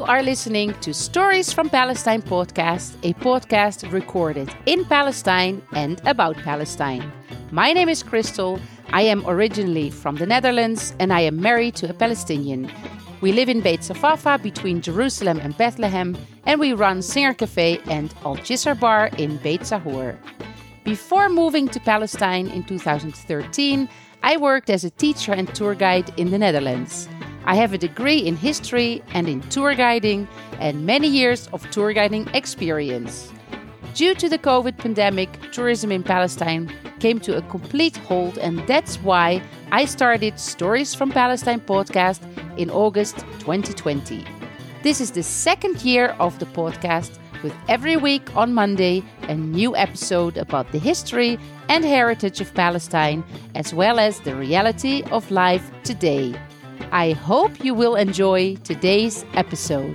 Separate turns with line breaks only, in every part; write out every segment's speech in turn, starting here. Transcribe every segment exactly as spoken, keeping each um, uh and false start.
You are listening to Stories from Palestine podcast, a podcast recorded in Palestine and about Palestine. My name is Crystal. I am originally from the Netherlands and I am married to a Palestinian. We live in Beit Safafa between Jerusalem and Bethlehem, and we run Singer Cafe and Al Jisr Bar in Beit Sahur. Before moving to Palestine in two thousand thirteen, I worked as a teacher and tour guide in the Netherlands. I have a degree in history and in tour guiding and many years of tour guiding experience. Due to the COVID pandemic, tourism in Palestine came to a complete halt, and that's why I started Stories from Palestine podcast in August twenty twenty. This is the second year of the podcast, with every week on Monday a new episode about the history and heritage of Palestine, as well as the reality of life today. I hope you will enjoy today's episode.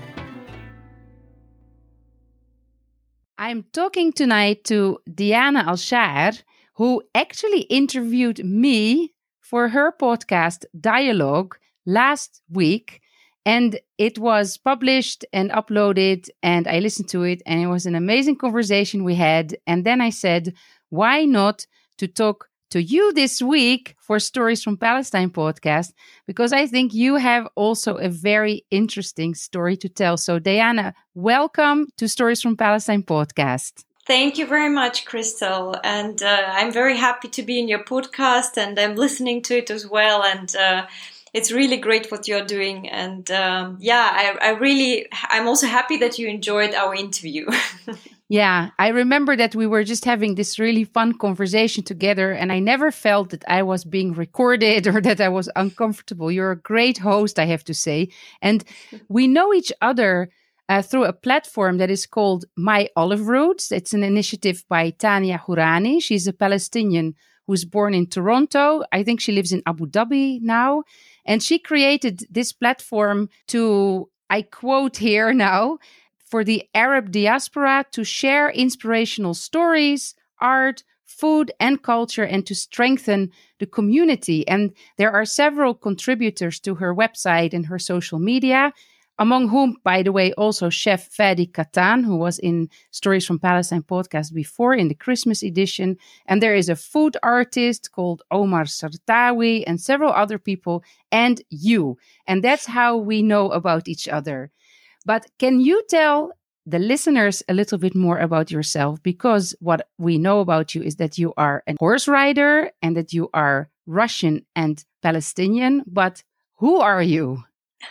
I'm talking tonight to Diana Al-Shaer, who actually interviewed me for her podcast Dialogue last week. And it was published and uploaded, and I listened to it, and it was an amazing conversation we had. And then I said, why not to talk to you this week for Stories from Palestine podcast, because I think you have also a very interesting story to tell. So Diana, welcome to Stories from Palestine podcast.
Thank you very much, Crystal. And uh, I'm very happy to be in your podcast, and I'm listening to it as well. And uh, it's really great what you're doing. And um, yeah, I, I really, I'm also happy that you enjoyed our interview.
Yeah, I remember that we were just having this really fun conversation together, and I never felt that I was being recorded or that I was uncomfortable. You're a great host, I have to say. And we know each other uh, through a platform that is called My Olive Roots. It's an initiative by Tania Hourani. She's a Palestinian who's born in Toronto. I think she lives in Abu Dhabi now. And she created this platform to, I quote here now, for the Arab diaspora to share inspirational stories, art, food, and culture, and to strengthen the community. And there are several contributors to her website and her social media, among whom, by the way, also Chef Fadi Katan, who was in Stories from Palestine podcast before in the Christmas edition. And there is a food artist called Omar Sartawi and several other people, and you. And that's how we know about each other. But can you tell the listeners a little bit more about yourself? Because what we know about you is that you are a horse rider and that you are Russian and Palestinian. But who are you?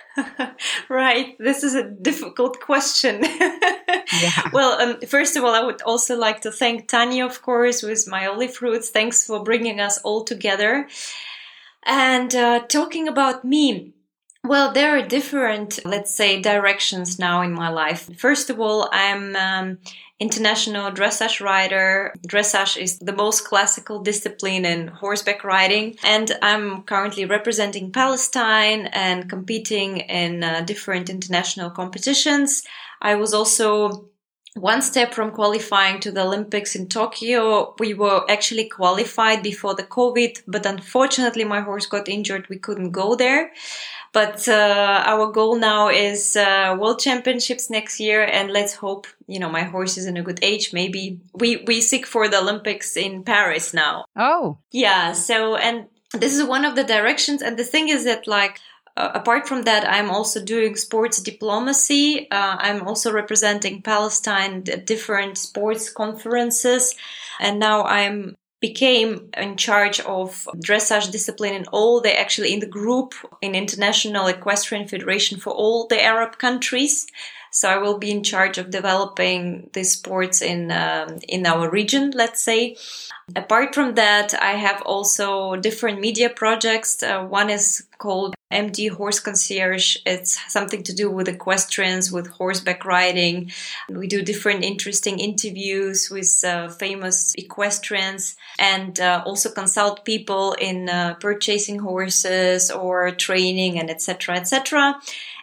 Right. This is a difficult question.
Yeah.
Well, um, first of all, I would also like to thank Tanya, of course, with My Olive Roots. Thanks for bringing us all together. And uh, talking about me. Well, there are different, let's say, directions now in my life. First of all, I'm um, international dressage rider. Dressage is the most classical discipline in horseback riding. And I'm currently representing Palestine and competing in uh, different international competitions. I was also one step from qualifying to the Olympics in Tokyo. We were actually qualified before the COVID, but unfortunately my horse got injured. We couldn't go there. But uh, our goal now is uh, World Championships next year, and let's hope, you know, my horse is in a good age. Maybe we, we seek for the Olympics in Paris now.
Oh.
Yeah, so, and this is one of the directions. And the thing is that, like, uh, apart from that, I'm also doing sports diplomacy. Uh, I'm also representing Palestine at different sports conferences. And now I'm became in charge of dressage discipline in all the, actually in the group in International Equestrian Federation for all the Arab countries. So I will be in charge of developing these sports in um, in our region, let's say. Apart from that, I have also different media projects. Uh, one is called M D Horse Concierge. It's something to do with equestrians, with horseback riding. We do different interesting interviews with uh, famous equestrians, and uh, also consult people in uh, purchasing horses or training, and et cetera, et cetera.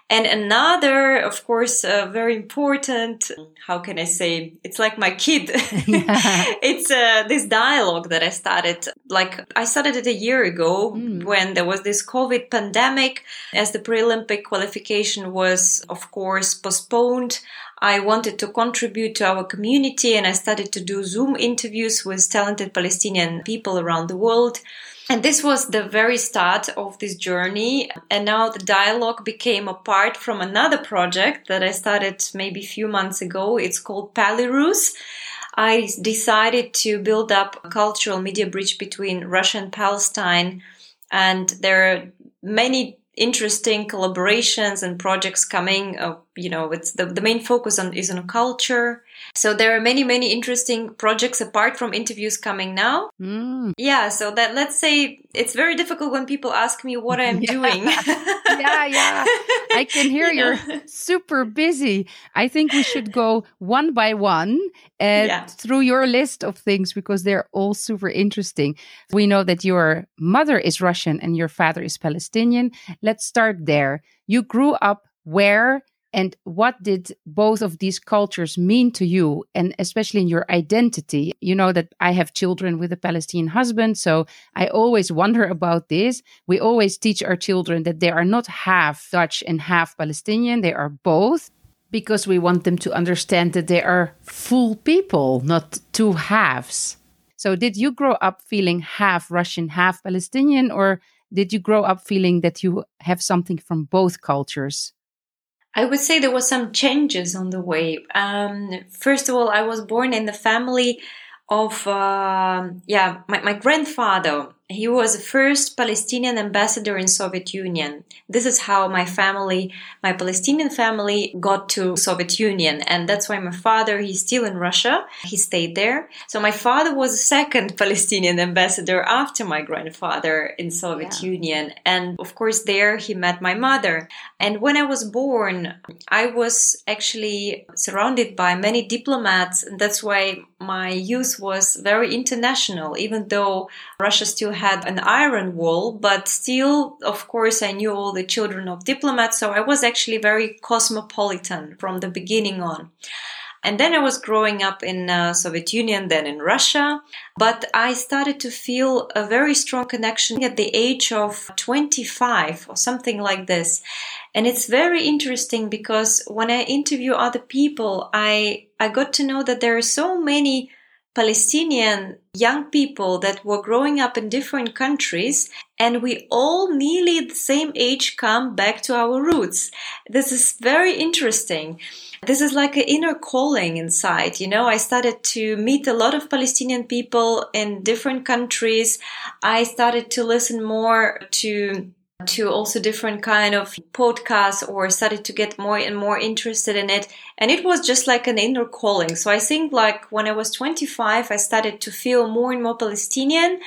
And another, of course, uh, very important, how can I say, it's like my kid.
Yeah.
It's uh, this dialogue that I started, like I started it a year ago
Mm.
when there was this COVID pandemic, as the pre-Olympic qualification was, of course, postponed. I wanted to contribute to our community, and I started to do Zoom interviews with talented Palestinian people around the world. And this was the very start of this journey. And now the dialogue became a part from another project that I started maybe a few months ago. It's called Palirus. I decided to build up a cultural media bridge between Russia and Palestine. And there are many interesting collaborations and projects coming. Uh, you know, it's the, the main focus on is on culture. So there are many, many interesting projects apart from interviews coming now.
Mm.
Yeah, so that let's say it's very difficult when people ask me what I'm
Yeah.
doing.
Yeah, yeah. I can hear
You know?
you're super busy. I think we should go one by one uh,
Yeah.
through your list of things because they're all super interesting. We know that your mother is Russian and your father is Palestinian. Let's start there. You grew up where? And what did both of these cultures mean to you, and especially in your identity? You know that I have children with a Palestinian husband, so I always wonder about this. We always teach our children that they are not half Dutch and half Palestinian. They are both, because we want them to understand that they are full people, not two halves. So did you grow up feeling half Russian, half Palestinian, or did you grow up feeling that you have something from both cultures?
I would say there was some changes on the way. Um, first of all, I was born in the family of, uh, yeah, my, my grandfather. He was the first Palestinian ambassador in Soviet Union. This is how my family, my Palestinian family got to Soviet Union. And that's why my father, he's still in Russia. He stayed there. So my father was the second Palestinian ambassador after my grandfather in Soviet
Yeah.
Union. And of course, there he met my mother. And when I was born, I was actually surrounded by many diplomats. And that's why my youth was very international, even though Russia still had an iron wall, but still, of course, I knew all the children of diplomats. So I was actually very cosmopolitan from the beginning on. And then I was growing up in uh, Soviet Union, then in Russia. But I started to feel a very strong connection at the age of twenty-five or something like this. And it's very interesting because when I interview other people, I, I got to know that there are so many Palestinian young people that were growing up in different countries, and we all nearly at the same age come back to our roots. This is very interesting. This is like an inner calling inside. You know, I started to meet a lot of Palestinian people in different countries. I started to listen more to to also different kind of podcasts, or started to get more and more interested in it. And it was just like an inner calling. So I think like when I was twenty-five, I started to feel more and more Palestinian.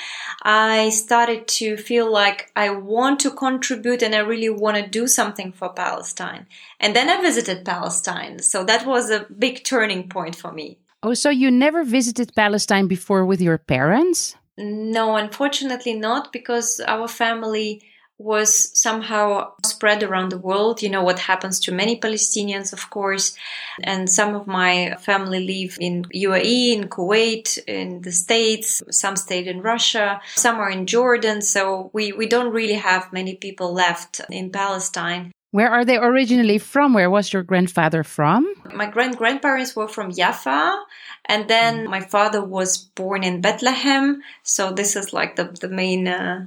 I started to feel like I want to contribute and I really want to do something for Palestine. And then I visited Palestine. So that was a big turning point for me.
Oh, so you never visited Palestine before with your parents?
No, unfortunately not, because our family was somehow spread around the world. You know what happens to many Palestinians, of course. And some of my family live in U A E, in Kuwait, in the States. Some stayed in Russia. Some are in Jordan. So we, we don't really have many people left in Palestine.
Where are they originally from? Where was your grandfather from?
My grand-grandparents were from Jaffa. And then my father was born in Bethlehem. So this is like the, the main Uh,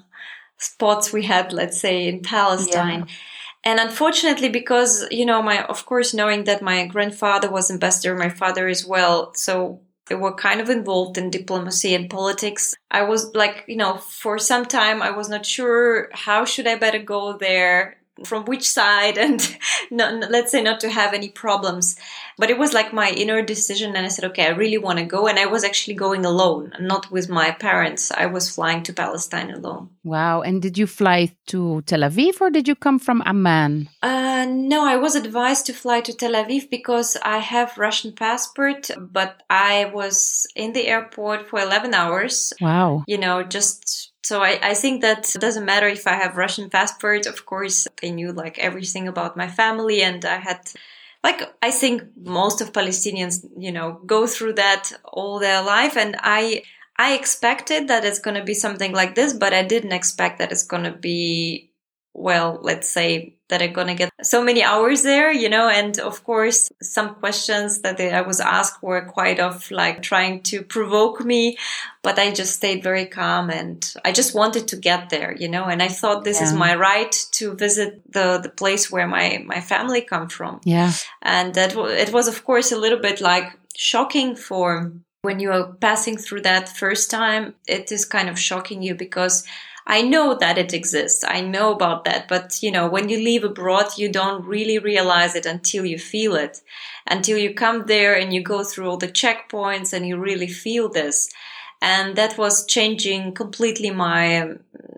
spots we had, let's say, in Palestine. Yeah. And unfortunately, because, you know, my, of course, knowing that my grandfather was ambassador, my father as well, so they were kind of involved in diplomacy and politics. I was like, you know, for some time, I was not sure how should I better go there, from which side, and not, let's say not to have any problems. But it was like my inner decision, and I said, okay, I really want to go. And I was actually going alone, not with my parents. I was flying to Palestine alone.
Wow. And did you fly to Tel Aviv, or did you come from Amman?
Uh, no, I was advised to fly to Tel Aviv because I have Russian passport, but I was in the airport for eleven hours.
Wow.
You know, just So I, I think that it doesn't matter if I have Russian passport. Of course, they knew like everything about my family, and I had, like, I think most of Palestinians, you know, go through that all their life. And I, I expected that it's going to be something like this, but I didn't expect that it's going to be, well, let's say that I'm going to get so many hours there, you know, and of course, some questions that I was asked were quite of like trying to provoke me, but I just stayed very calm and I just wanted to get there, you know, and I thought this yeah. is my right to visit the, the place where my, my family come from.
Yeah.
And that it was, of course, a little bit like shocking for when you are passing through that first time. It is kind of shocking you because I know that it exists. I know about that. But, you know, when you leave abroad, you don't really realize it until you feel it, until you come there and you go through all the checkpoints and you really feel this. And that was changing completely my,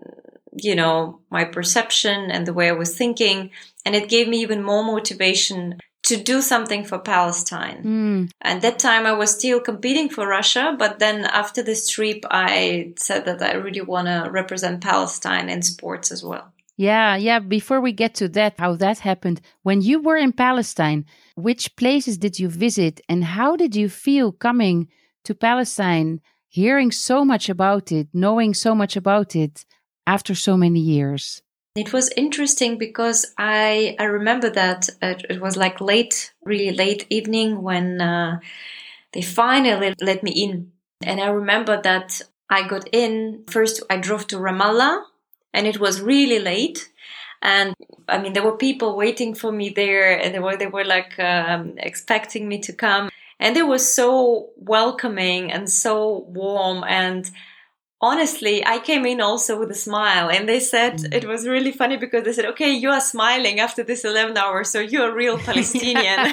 you know, my perception and the way I was thinking. And it gave me even more motivation to do something for Palestine.
Mm.
And that time I was still competing for Russia. But then after this trip, I said that I really want to represent Palestine in sports as well.
Yeah, yeah. Before we get to that, how that happened, when you were in Palestine, which places did you visit and how did you feel coming to Palestine, hearing so much about it, knowing so much about it after so many years?
It was interesting because I I remember that it, it was like late, really late evening when uh, they finally let me in. And I remember that I got in. First, I drove to Ramallah and it was really late. And I mean, there were people waiting for me there and they were, they were like um, expecting me to come. And they were so welcoming and so warm. And honestly, I came in also with a smile and they said, mm. it was really funny because they said, okay, you are smiling after this eleven hours. So you're a real Palestinian.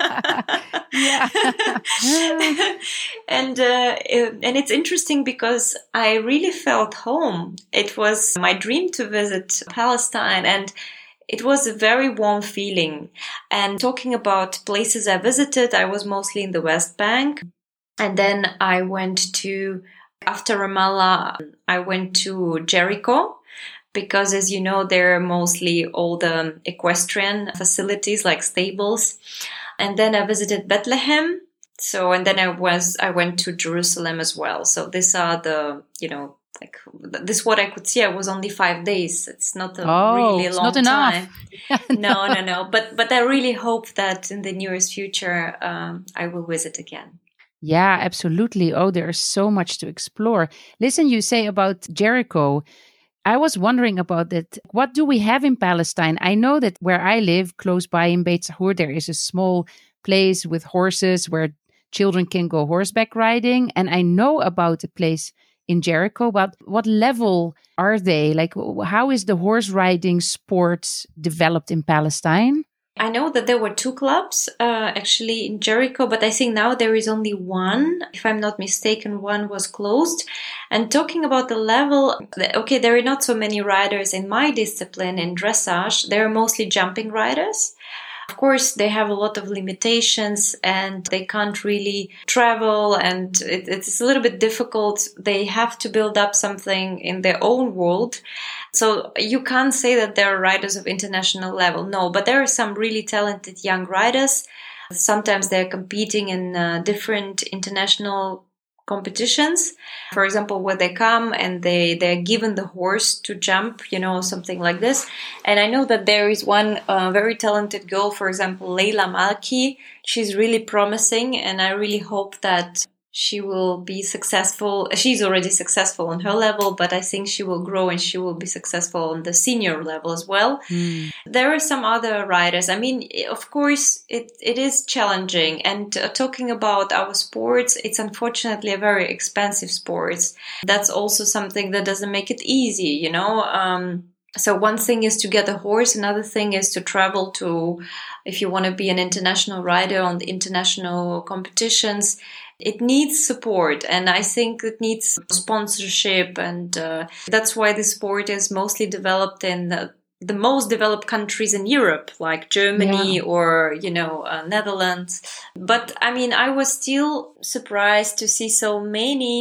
and, uh, and it's interesting because I really felt home. It was my dream to visit Palestine and it was a very warm feeling. And talking about places I visited, I was mostly in the West Bank. And then I went to After Ramallah, I went to Jericho because, as you know, there are mostly all the equestrian facilities like stables. And then I visited Bethlehem. So, and then I was, I went to Jerusalem as well. So these are the, you know, like this is what I could see. I was only five days. It's not a
oh,
really
it's
long
not enough.
time. no, no, no. But, but I really hope that in the nearest future, um, I will visit again.
Yeah, absolutely. Oh, there's so much to explore. Listen, you say about Jericho. I was wondering about that. What do we have in Palestine? I know that where I live, close by in Beit Sahur, there is a small place with horses where children can go horseback riding. And I know about a place in Jericho, but what level are they? Like, how is the horse riding sport developed in Palestine?
I know that there were two clubs uh, actually in Jericho, but I think now there is only one. If I'm not mistaken, one was closed. And talking about the level, okay, there are not so many riders in my discipline in dressage. There are mostly jumping riders. Of course, they have a lot of limitations and they can't really travel and it, it's a little bit difficult. They have to build up something in their own world. So you can't say that there are riders of international level. No, but there are some really talented young riders. Sometimes they're competing in uh, different international competitions. For example, where they come and they, they're given the horse to jump, you know, something like this. And I know that there is one uh, very talented girl, for example, Leila Malki. She's really promising and I really hope that she will be successful. She's already successful on her level, but I think she will grow and she will be successful on the senior level as well. Mm. There are some other riders. I mean, of course, it, it is challenging. And uh, talking about our sports, it's unfortunately a very expensive sport. That's also something that doesn't make it easy, you know. Um, so one thing is to get a horse. Another thing is to travel to, if you want to be an international rider on the international competitions. It needs support and I think it needs sponsorship and uh, that's why the sport is mostly developed in the, the most developed countries in Europe, like Germany yeah. or, you know, uh, Netherlands. But I mean, I was still surprised to see so many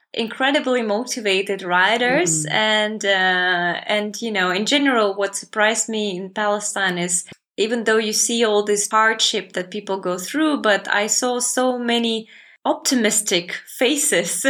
incredibly motivated riders. Mm. And, uh, and, you know, in general, what surprised me in Palestine is, even though you see all this hardship that people go through, but I saw so many optimistic faces.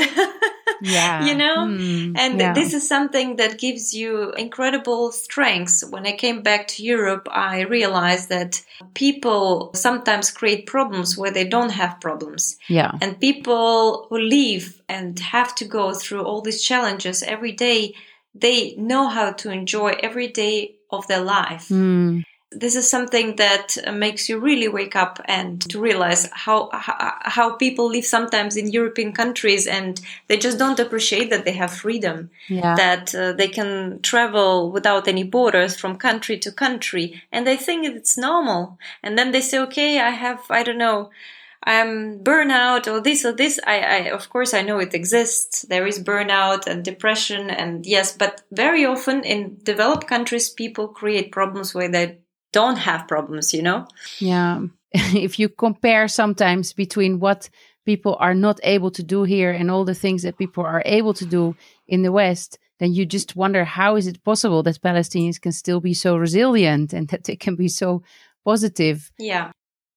Yeah.
You know,
mm,
and
yeah.
this is something that gives you incredible strengths. When I came back to Europe, I realized that people sometimes create problems where they don't have problems.
Yeah.
And people who leave and have to go through all these challenges every day, they know how to enjoy every day of their life.
Mm.
This is something that makes you really wake up and to realize how, how how people live sometimes in European countries, and they just don't appreciate that they have freedom,
yeah.
that uh, they can travel without any borders from country to country, and they think it's normal. And then they say, okay, I have, I don't know, I'm burnout or this or this. I, I, of course, I know it exists. There is burnout and depression, and yes, but very often in developed countries, people create problems where they don't have problems, you know?
Yeah. If you compare sometimes between what people are not able to do here and all the things that people are able to do in the West, then you just wonder, how is it possible that Palestinians can still be so resilient and that they can be so positive?
Yeah.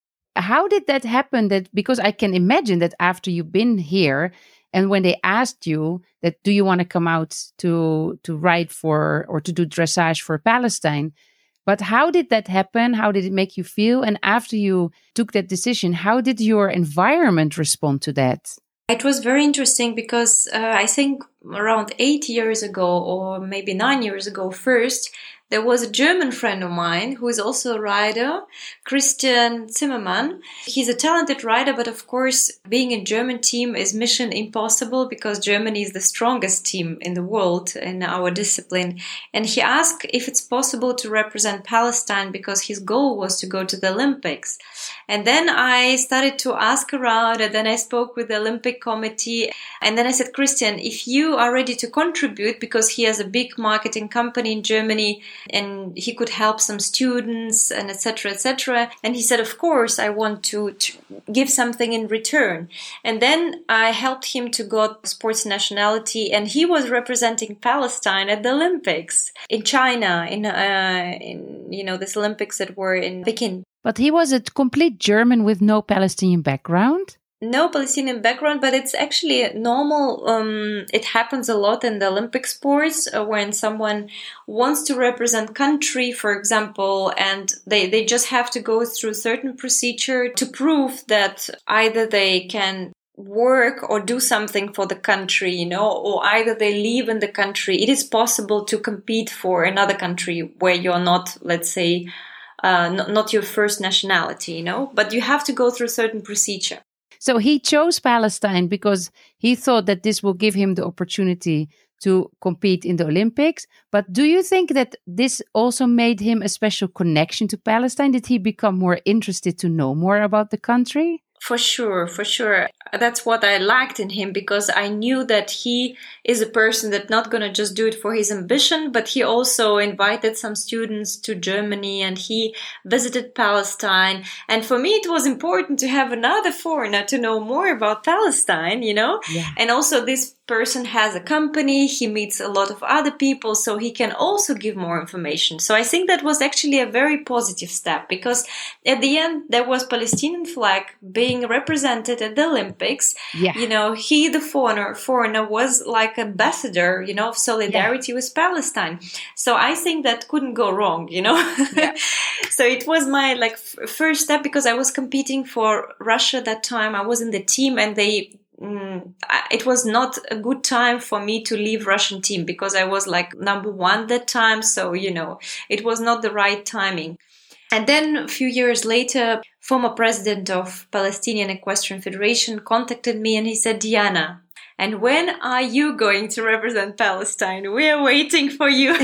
How did that happen? That because I can imagine that after you've been here and when they asked you that, do you want to come out to, to ride for or to do dressage for Palestine? But how did that happen? How did it make you feel? And after you took that decision, how did your environment respond to that?
It was very interesting because uh, I think around eight years ago or maybe nine years ago first, there was a German friend of mine who is also a rider, Christian Zimmermann. He's a talented rider, but of course, being in German team is mission impossible because Germany is the strongest team in the world in our discipline. And he asked if it's possible to represent Palestine because his goal was to go to the Olympics. And then I started to ask around, and then I spoke with the Olympic Committee. And then I said, Christian, if you are ready to contribute, because he has a big marketing company in Germany, and he could help some students and et cetera, et cetera. And he said, of course, I want to, to give something in return. And then I helped him to get sports nationality, and he was representing Palestine at the Olympics in China, in, uh, in you know, this Olympics that were in Peking.
But he was a complete German with no Palestinian background?
No Palestinian background, but it's actually normal. Um, it happens a lot in the Olympic sports uh, when someone wants to represent country, for example, and they, they just have to go through certain procedure to prove that either they can work or do something for the country, you know, or either they live in the country. It is possible to compete for another country where you're not, let's say, uh, not, not your first nationality, you know, but you have to go through certain procedure.
So he chose Palestine because he thought that this will give him the opportunity to compete in the Olympics. But do you think that this also made him a special connection to Palestine? Did he become more interested to know more about the country?
For sure, for sure. That's what I liked in him, because I knew that he is a person that's not going to just do it for his ambition, but he also invited some students to Germany and he visited Palestine. And for me, it was important to have another foreigner to know more about Palestine, you know?
Yeah.
And also this person has a company, he meets a lot of other people, so he can also give more information. So I think that was actually a very positive step, because at the end, there was Palestinian flag being represented at the Olympics.
Yeah.
You know, he, the foreigner, foreigner was like ambassador, you know, of solidarity yeah. with Palestine. So I think that couldn't go wrong, you know. Yeah. So it was my like f- first step, because I was competing for Russia at that time. I was in the team, and they Mm, it was not a good time for me to leave Russian team, because I was like number one that time. So, you know, it was not the right timing. And then a few years later, former president of Palestinian Equestrian Federation contacted me, and he said, Diana, and when are you going to represent Palestine? We are waiting for you.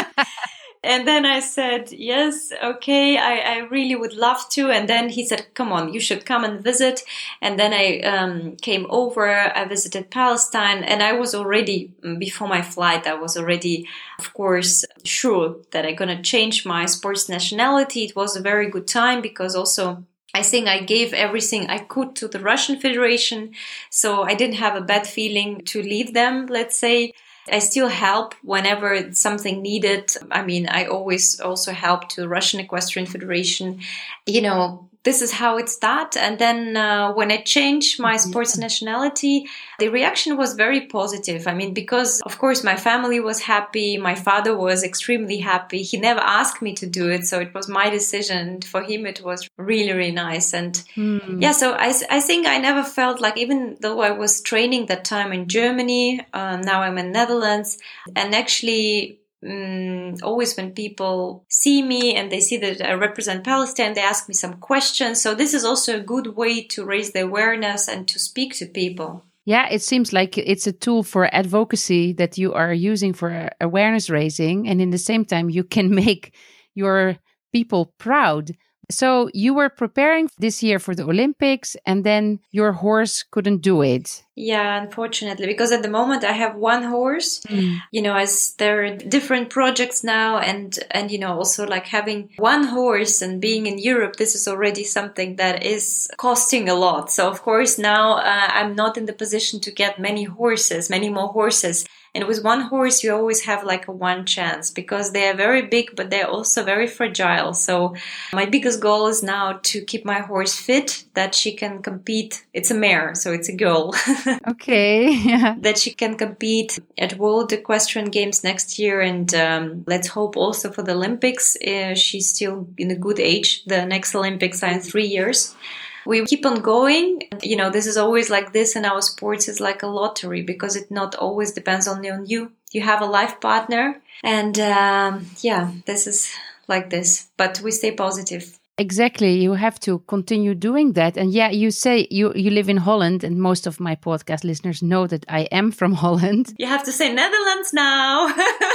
And then I said, yes, okay, I, I really would love to. And then he said, come on, you should come and visit. And then I um, came over, I visited Palestine, and I was already, before my flight, I was already, of course, sure that I'm going to change my sports nationality. It was a very good time, because also I think I gave everything I could to the Russian Federation. So I didn't have a bad feeling to leave them, let's say. I still help whenever something needed. I mean, I always also help to the Russian Equestrian Federation. You know, this is how it started. And then uh, when I changed my sports nationality, the reaction was very positive. I mean, because of course my family was happy. My father was extremely happy. He never asked me to do it. So it was my decision. For him, it was really, really nice. And mm. yeah, so I, I think I never felt like, even though I was training that time in Germany, uh, now I'm in Netherlands, and actually Mm, always when people see me and they see that I represent Palestine, they ask me some questions. So this is also a good way to raise the awareness and to speak to people.
Yeah, it seems like it's a tool for advocacy that you are using for awareness raising. And in the same time, you can make your people proud. So you were preparing this year for the Olympics and then your horse couldn't do it.
Yeah, unfortunately, because at the moment I have one horse, mm. you know, as there are different projects now and, and, you know, also like having one horse and being in Europe, this is already something that is costing a lot. So of course now uh, I'm not in the position to get many horses, many more horses. And with one horse, you always have like a one chance because they are very big, but they're also very fragile. So my biggest goal is now to keep my horse fit, that she can compete. It's a mare, so it's a girl.
Okay. Yeah.
That she can compete at World Equestrian Games next year. And um, let's hope also for the Olympics. Uh, she's still in a good age. The next Olympics are in three years. We keep on going. You know, this is always like this in our sports. It's like a lottery because it not always depends only on you. You have a life partner. And um, yeah, this is like this. But we stay positive.
Exactly. You have to continue doing that. And yeah, you say you, you live in Holland, and most of my podcast listeners know that I am from Holland.
You have to say Netherlands now.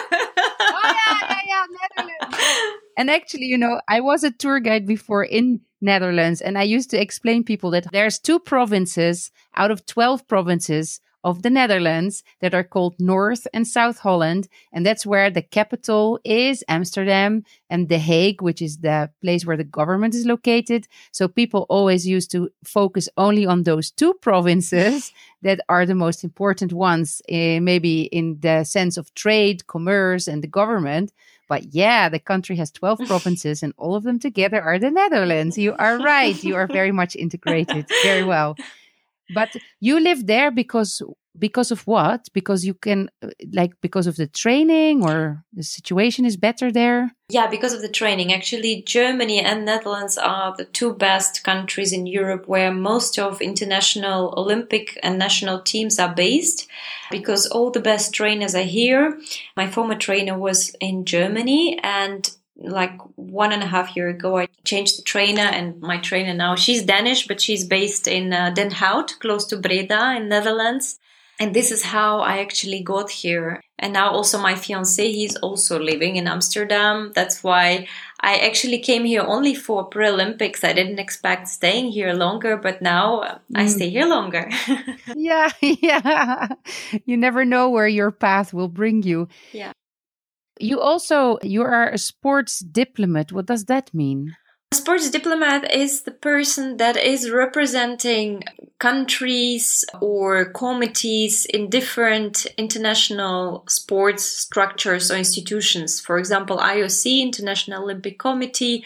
Oh, yeah, yeah, yeah, Netherlands. And actually, you know, I was a tour guide before in Netherlands, and I used to explain people that there's two provinces out of twelve provinces of the Netherlands that are called North and South Holland. And that's where the capital is, Amsterdam, and The Hague, which is the place where the government is located. So people always used to focus only on those two provinces that are the most important ones, uh, maybe in the sense of trade, commerce, and the government. But yeah, the country has twelve provinces and all of them together are the Netherlands. You are right. You are very much integrated. Very well. But you live there because because of what? Because you can, like, because of the training, or the situation is better there?
Yeah, because of the training. Actually, Germany and Netherlands are the two best countries in Europe where most of international Olympic and national teams are based, because all the best trainers are here. My former trainer was in Germany, and like one and a half year ago, I changed the trainer, and my trainer now, she's Danish, but she's based in uh, Den Hout, close to Breda in Netherlands. And this is how I actually got here. And now also my fiancé, he's also living in Amsterdam. That's why I actually came here only for Paralympics. I didn't expect staying here longer, but now mm. I stay here longer.
Yeah, yeah. You never know where your path will bring you.
Yeah.
You also, you are a sports diplomat. What does that mean?
A sports diplomat is the person that is representing countries or committees in different international sports structures or institutions. For example, I O C, International Olympic Committee,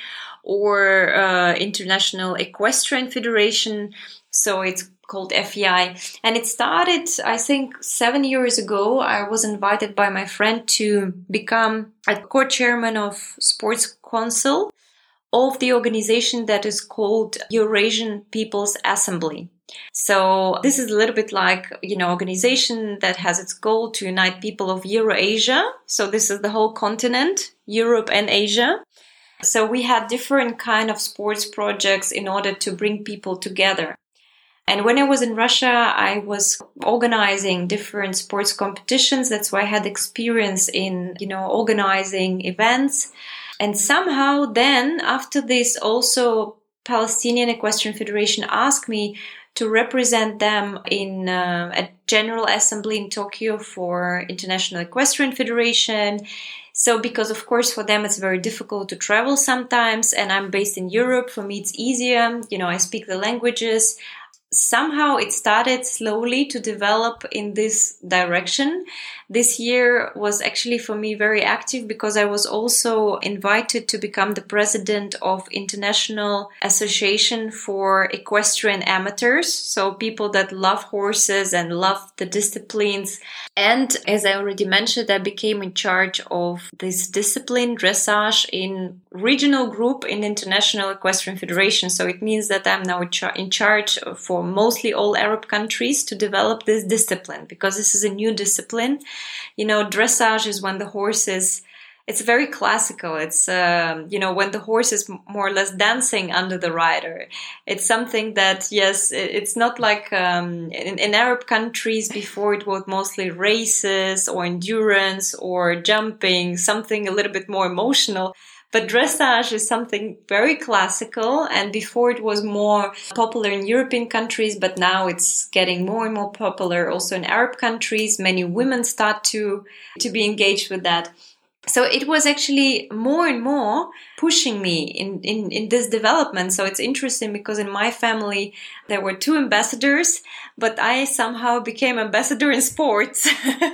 or uh, International Equestrian Federation. So it's called F E I. And it started, I think, seven years ago. I was invited by my friend to become a co-chairman of Sports Council of the organization that is called Eurasian People's Assembly. So this is a little bit like, you know, organization that has its goal to unite people of Eurasia. So this is the whole continent, Europe and Asia. So we had different kind of sports projects in order to bring people together. And when I was in Russia, I was organizing different sports competitions. That's why I had experience in, you know, organizing events. And somehow then, after this, also Palestinian Equestrian Federation asked me to represent them in uh, a General Assembly in Tokyo for International Equestrian Federation. So because, of course, for them, it's very difficult to travel sometimes. And I'm based in Europe. For me, it's easier. You know, I speak the languages. Somehow it started slowly to develop in this direction. This year was actually for me very active because I was also invited to become the president of International Association for Equestrian Amateurs. So people that love horses and love the disciplines. And as I already mentioned, I became in charge of this discipline, dressage, in regional group in International Equestrian Federation. So it means that I'm now in charge for mostly all Arab countries to develop this discipline, because this is a new discipline. You know, dressage is when the horse is, it's very classical. It's, um, you know, when the horse is more or less dancing under the rider. It's something that, yes, it's not like um, in, in Arab countries before it was mostly races or endurance or jumping, something a little bit more emotional. But dressage is something very classical, and before it was more popular in European countries, but now it's getting more and more popular also in Arab countries. Many women start to, to be engaged with that. So it was actually more and more pushing me in, in, in this development. So it's interesting because in my family, there were two ambassadors, but I somehow became ambassador in sports.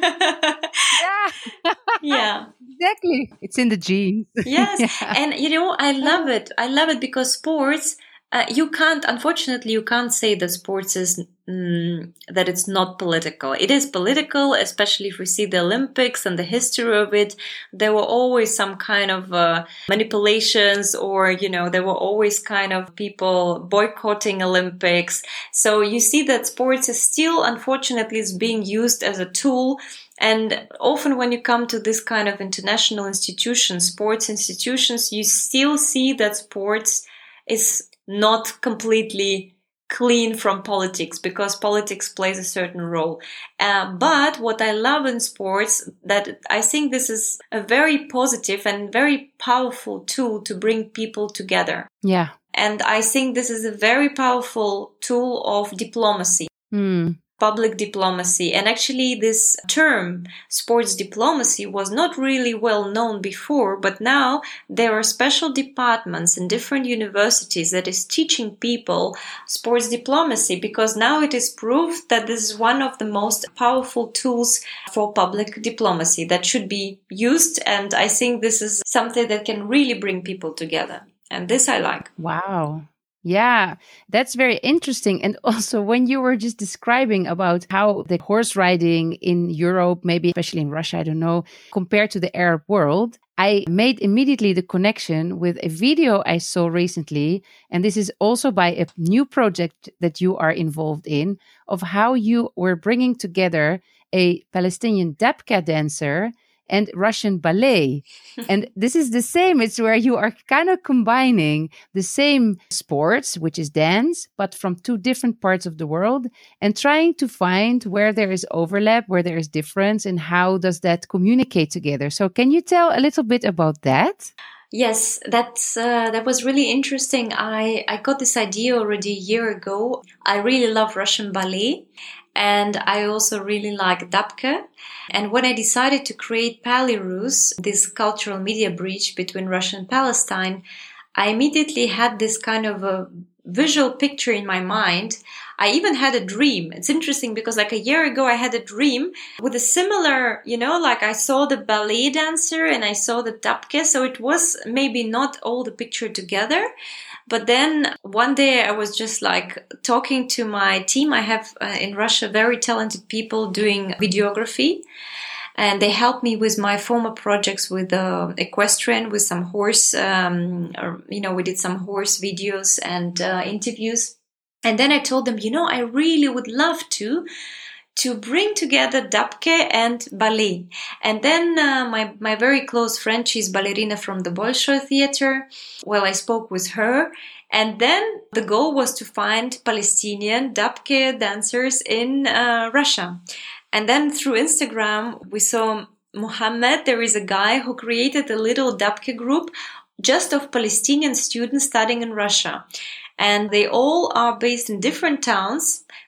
Yeah.
Yeah.
Exactly. It's in the genes.
Yes.
Yeah.
And, you know, I love it. I love it because sports, uh, you can't, unfortunately, you can't say that sports is, mm, that it's not political. It is political, especially if we see the Olympics and the history of it. There were always some kind of uh, manipulations, or, you know, there were always kind of people boycotting Olympics. So you see that sports is still, unfortunately, is being used as a tool. And often when you come to this kind of international institutions, sports institutions, you still see that sports is not completely clean from politics, because politics plays a certain role. Uh, but what I love in sports, that I think this is a very positive and very powerful tool to bring people together.
Yeah.
And I think this is a very powerful tool of diplomacy.
Mm.
Public diplomacy. And actually this term, sports diplomacy, was not really well known before, but now there are special departments in different universities that is teaching people sports diplomacy, because now it is proved that this is one of the most powerful tools for public diplomacy that should be used. And I think this is something that can really bring people together. And this I like.
Wow. Yeah, that's very interesting. And also when you were just describing about how the horse riding in Europe, maybe especially in Russia, I don't know, compared to the Arab world, I made immediately the connection with a video I saw recently. And this is also by a new project that you are involved in, of how you were bringing together a Palestinian dabka dancer and Russian ballet. And this is the same. It's where you are kind of combining the same sports, which is dance, but from two different parts of the world, and trying to find where there is overlap, where there is difference, and how does that communicate together. So can you tell a little bit about that?
Yes, that's uh, that was really interesting. I, I got this idea already a year ago. I really love Russian ballet, and I also really like dabka. And when I decided to create Palirus, this cultural media bridge between Russia and Palestine, I immediately had this kind of a visual picture in my mind. I even had a dream. It's interesting because like a year ago, I had a dream with a similar, you know, like I saw the ballet dancer and I saw the dabka. So it was maybe not all the picture together. But then one day I was just like talking to my team. I have uh, in Russia very talented people doing videography. And they helped me with my former projects with uh, equestrian, with some horse, um, or, you know, we did some horse videos and uh, interviews. And then I told them, you know, I really would love to, to bring together dabka and ballet. And then uh, my, my very close friend, she's ballerina from the Bolshoi Theater. Well, I spoke with her. And then the goal was to find Palestinian dabka dancers in uh, Russia. And then through Instagram, we saw Mohammed. There is a guy who created a little dabka group just of Palestinian students studying in Russia. And they all are based in different towns,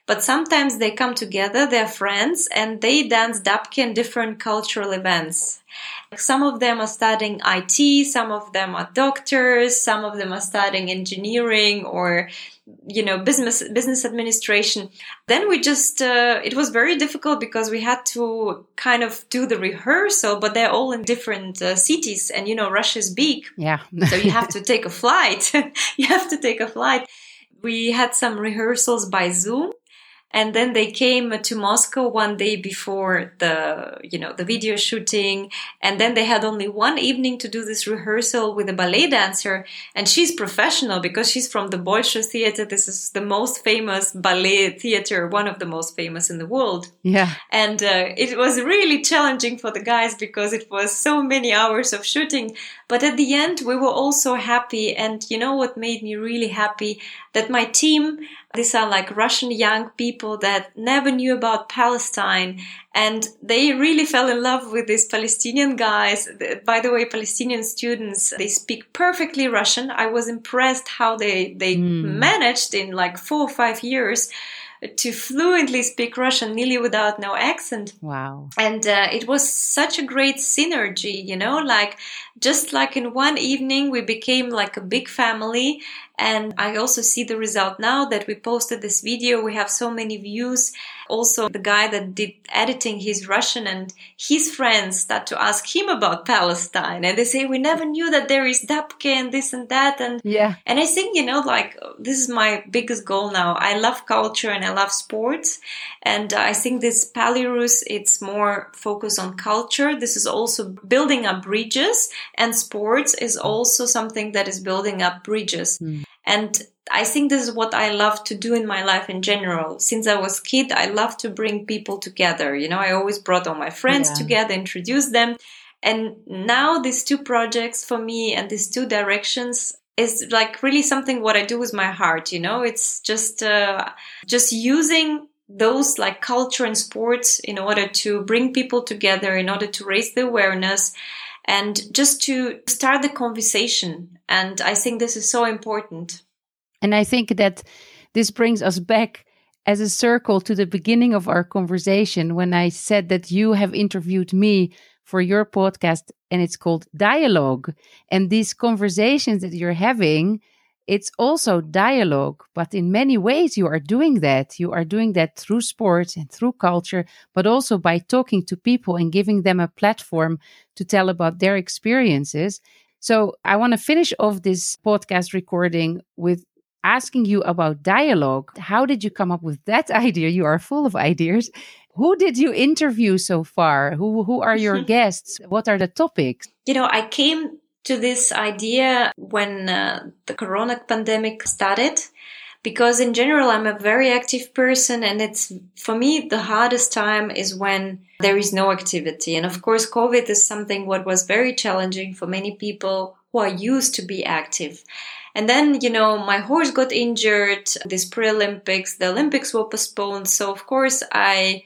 but sometimes they come together, they're friends, and they dance Dapke in different cultural events. Some of them are studying I T, some of them are doctors, some of them are studying engineering or, you know, business business administration. Then we just, uh, it was very difficult because we had to kind of do the rehearsal, but they're all in different uh, cities, and, you know, Russia is big.
Yeah.
So you have to take a flight. You have to take a flight. We had some rehearsals by Zoom. And then they came to Moscow one day before the, you know, the video shooting. And then they had only one evening to do this rehearsal with a ballet dancer. And she's professional because she's from the Bolshoi Theater. This is the most famous ballet theater, one of the most famous in the world.
Yeah.
And uh, it was really challenging for the guys because it was so many hours of shooting. But at the end, we were all so happy. And you know what made me really happy? That my team, these are like Russian young people that never knew about Palestine. And they really fell in love with these Palestinian guys. By the way, Palestinian students, they speak perfectly Russian. I was impressed how they, they mm. managed in like four or five years to fluently speak Russian, nearly without no accent.
Wow.
And uh, it was such a great synergy, you know, like just like in one evening, we became like a big family. And I also see the result now that we posted this video. We have so many views. Also, the guy that did editing, he's Russian, and his friends start to ask him about Palestine. And they say, we never knew that there is Dapke and this and that. And
yeah.
And I think, you know, like this is my biggest goal now. I love culture and I love sports. And I think this Palirus, it's more focused on culture. This is also building up bridges, and sports is also something that is building up bridges. Mm. And I think this is what I love to do in my life in general. Since I was a kid, I love to bring people together. You know, I always brought all my friends yeah. together, introduced them. And now these two projects for me and these two directions is like really something what I do with my heart. You know, it's just, uh, just using those like culture and sports in order to bring people together, in order to raise the awareness, and just to start the conversation. And I think this is so important.
And I think that this brings us back as a circle to the beginning of our conversation when I said that you have interviewed me for your podcast and it's called Dialogue. And these conversations that you're having, it's also dialogue, but in many ways you are doing that. You are doing that through sports and through culture, but also by talking to people and giving them a platform to tell about their experiences. So I want to finish off this podcast recording with asking you about dialogue. How did you come up with that idea? You are full of ideas. Who did you interview so far? Who, who are your guests? What are the topics?
You know, I came to this idea when uh, the corona pandemic started, because in general, I'm a very active person, and it's, for me, the hardest time is when there is no activity. And of course, COVID is something what was very challenging for many people who are used to be active. And then, you know, my horse got injured, this pre-Olympics, the Olympics were postponed. So of course, I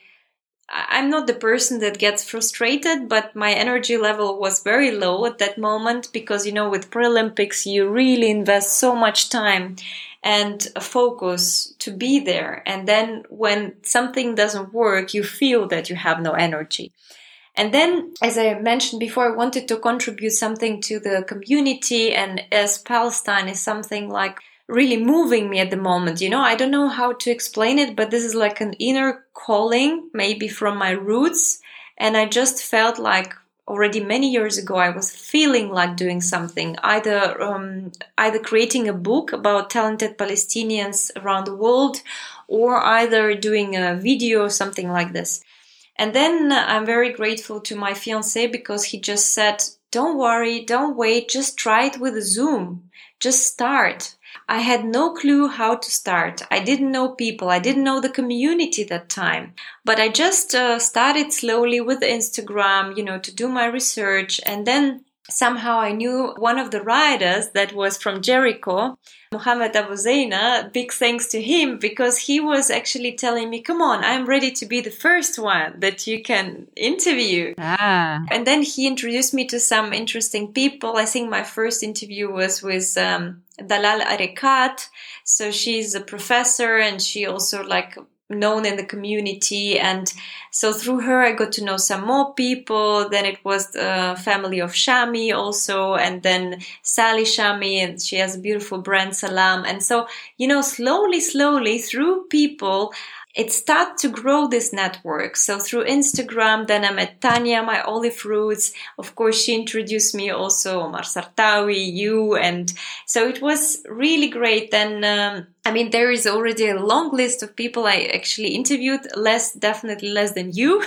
I'm not the person that gets frustrated, but my energy level was very low at that moment because, you know, with pre-Olympics, you really invest so much time and focus to be there. And then when something doesn't work, you feel that you have no energy. And then, as I mentioned before, I wanted to contribute something to the community. And as Palestine is something like really moving me at the moment. You know, I don't know how to explain it, but this is like an inner calling, maybe from my roots. And I just felt like already many years ago, I was feeling like doing something, either um, either creating a book about talented Palestinians around the world, or either doing a video or something like this. And then uh, I'm very grateful to my fiancé because he just said, don't worry, don't wait, just try it with a Zoom. Just start. I had no clue how to start. I didn't know people. I didn't know the community that time. But I just uh, started slowly with Instagram, you know, to do my research. And then somehow I knew one of the riders that was from Jericho, Mohammed Abu Zaina. Big thanks to him because he was actually telling me, come on, I'm ready to be the first one that you can interview.
Ah.
And then he introduced me to some interesting people. I think my first interview was with um, Dalal Arekat. So she's a professor and she also like known in the community. And so through her, I got to know some more people. Then it was the family of Shami also, and then Sally Shami, and she has a beautiful brand, Salam. And so, you know, slowly, slowly through people, it started to grow this network. So through Instagram, then I met Tanya, my olive roots. Of course, she introduced me also, Omar Sartawi, you. And so it was really great. Then, um, I mean, there is already a long list of people I actually interviewed, less, definitely less than you.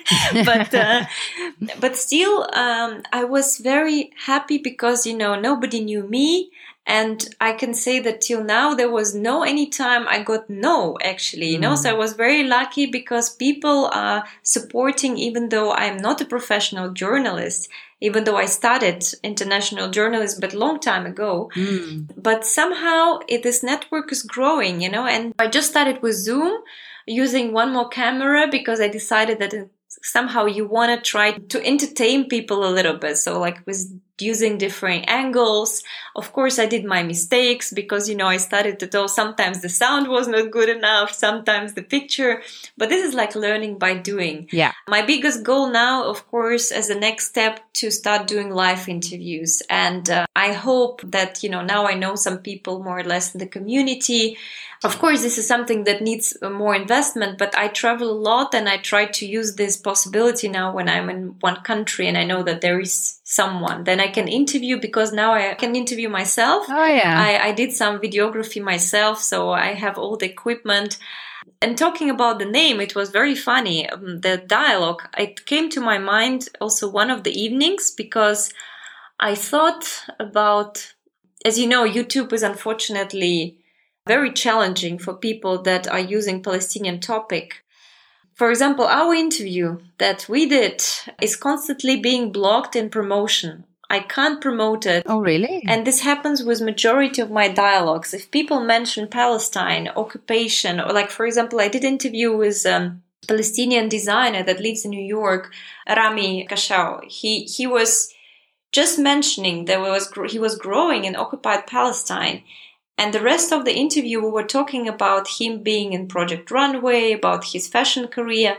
but, uh, but still, um, I was very happy because, you know, nobody knew me. And I can say that till now, there was no any time I got no, actually, you know, mm. so I was very lucky because people are supporting, even though I'm not a professional journalist, even though I started international journalism, but long time ago. Mm. But somehow it, this network is growing, you know, and I just started with Zoom using one more camera because I decided that it, somehow you want to try to entertain people a little bit. So like with using different angles. Of course, I did my mistakes because, you know, I started to tell sometimes the sound was not good enough, sometimes the picture, but this is like learning by doing.
Yeah.
My biggest goal now, of course, as a next step to start doing live interviews. And uh, I hope that, you know, now I know some people more or less in the community. Of course, this is something that needs more investment, but I travel a lot and I try to use this possibility now when I'm in one country and I know that there is someone. Then I can interview because now I can interview myself.
Oh, yeah.
I, I did some videography myself, so I have all the equipment. And talking about the name, it was very funny. Um, the dialogue, it came to my mind also one of the evenings because I thought about, as you know, YouTube is unfortunately very challenging for people that are using Palestinian topic. For example, our interview that we did is constantly being blocked in promotion. I can't promote it.
Oh, really?
And this happens with majority of my dialogues. If people mention Palestine, occupation, or like, for example, I did interview with um, a Palestinian designer that lives in New York, Rami Kashau. He, he was just mentioning that was, he was growing in occupied Palestine. And the rest of the interview, we were talking about him being in Project Runway, about his fashion career.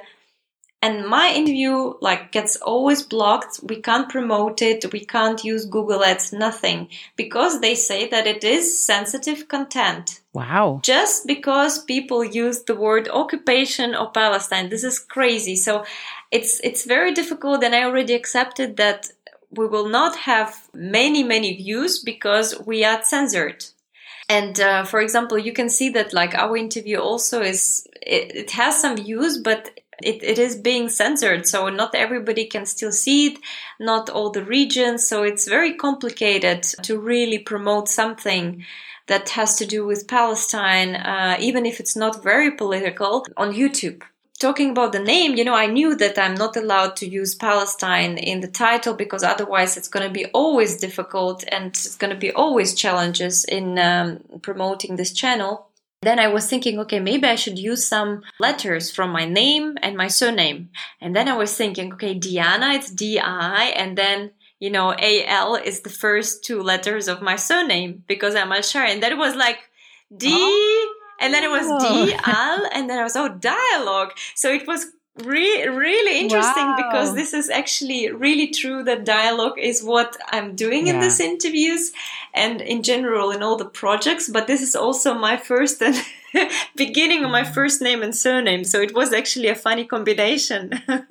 And my interview, like, gets always blocked. We can't promote it. We can't use Google Ads, nothing. Because they say that it is sensitive content.
Wow.
Just because people use the word occupation or Palestine. This is crazy. So it's, it's very difficult. And I already accepted that we will not have many, many views because we are censored. And, uh, for example, you can see that like our interview also is, it, it has some views, but it, it is being censored. So not everybody can still see it, not all the regions. So it's very complicated to really promote something that has to do with Palestine, uh, even if it's not very political on YouTube. Talking about the name, you know, I knew that I'm not allowed to use Palestine in the title because otherwise it's going to be always difficult and it's going to be always challenges in um, promoting this channel. Then I was thinking, okay, maybe I should use some letters from my name and my surname. And then I was thinking, okay, Diana, it's D I, and then, you know, A L is the first two letters of my surname because I'm Al-Shari. And then it was like D... Oh. And then it was D, Al, and then I was, oh, dialogue. So it was re- really interesting wow. because this is actually really true that dialogue is what I'm doing yeah. in these interviews and in general in all the projects. But this is also my first and beginning of my first name and surname. So it was actually a funny combination.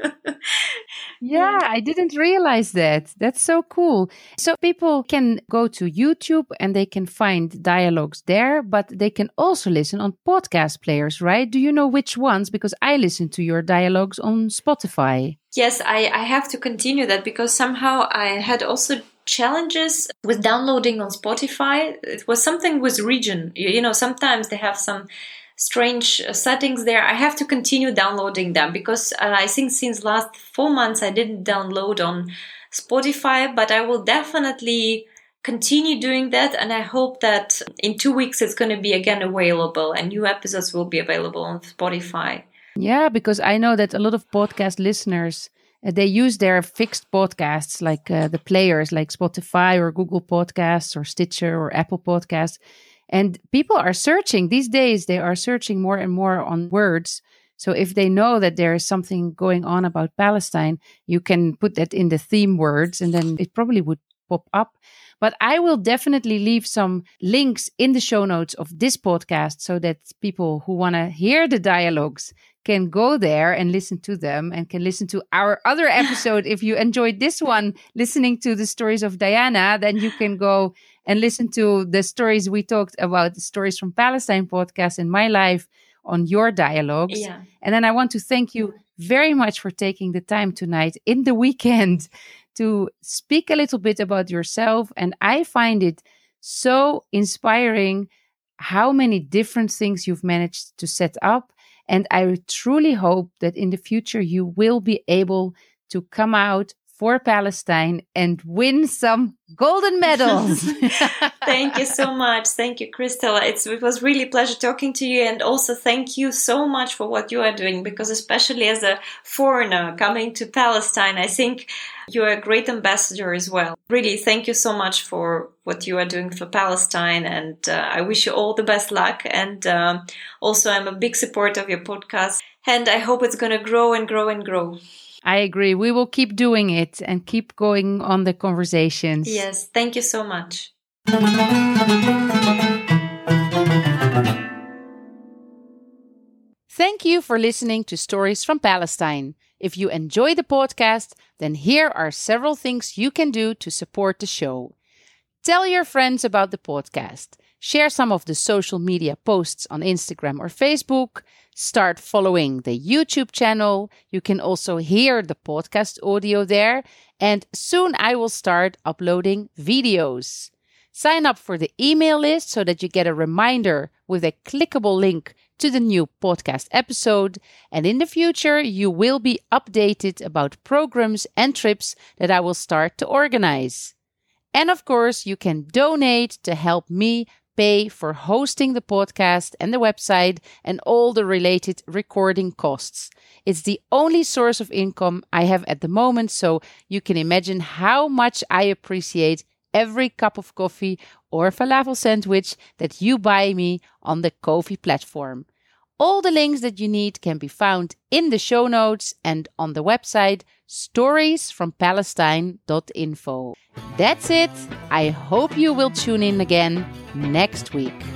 Yeah, I didn't realize that. That's so cool. So people can go to YouTube and they can find dialogues there, but they can also listen on podcast players, right? Do you know which ones? Because I listen to your dialogues on Spotify.
Yes, I, I have to continue that because somehow I had also challenges with downloading on Spotify. It was something with region. You, you know, sometimes they have some strange settings there. I have to continue downloading them because uh, I think since last four months I didn't download on Spotify, but I will definitely continue doing that. And I hope that in two weeks it's going to be again available and new episodes will be available on Spotify.
Yeah, because I know that a lot of podcast listeners, uh, they use their fixed podcasts like uh, the players like Spotify or Google Podcasts or Stitcher or Apple Podcasts. And people are searching these days, they are searching more and more on words. So if they know that there is something going on about Palestine, you can put that in the theme words and then it probably would pop up. But I will definitely leave some links in the show notes of this podcast so that people who want to hear the dialogues can go there and listen to them and can listen to our other episode. If you enjoyed this one, listening to the stories of Diana, then you can go and listen to the stories we talked about, the Stories from Palestine podcast in my life on your dialogues.
Yeah.
And then I want to thank you very much for taking the time tonight in the weekend to speak a little bit about yourself. And I find it so inspiring how many different things you've managed to set up. And I truly hope that in the future you will be able to come out for Palestine and win some golden medals.
Thank you so much. Thank you, Crystal. It's, it was really a pleasure talking to you. And also thank you so much for what you are doing, because especially as a foreigner coming to Palestine, I think you're a great ambassador as well. Really, thank you so much for what you are doing for Palestine. And uh, I wish you all the best luck. And um, also, I'm a big supporter of your podcast. And I hope it's going to grow and grow and grow.
I agree. We will keep doing it and keep going on the conversations.
Yes, thank you so much.
Thank you for listening to Stories from Palestine. If you enjoy the podcast, then here are several things you can do to support the show. Tell your friends about the podcast. Share some of the social media posts on Instagram or Facebook. Start following the YouTube channel. You can also hear the podcast audio there. And soon I will start uploading videos. Sign up for the email list so that you get a reminder with a clickable link to the new podcast episode. And in the future, you will be updated about programs and trips that I will start to organize. And of course, you can donate to help me pay for hosting the podcast and the website and all the related recording costs. It's the only source of income I have at the moment, so you can imagine how much I appreciate every cup of coffee or falafel sandwich that you buy me on the Ko-fi platform. All the links that you need can be found in the show notes and on the website stories from palestine dot info. That's it. I hope you will tune in again next week.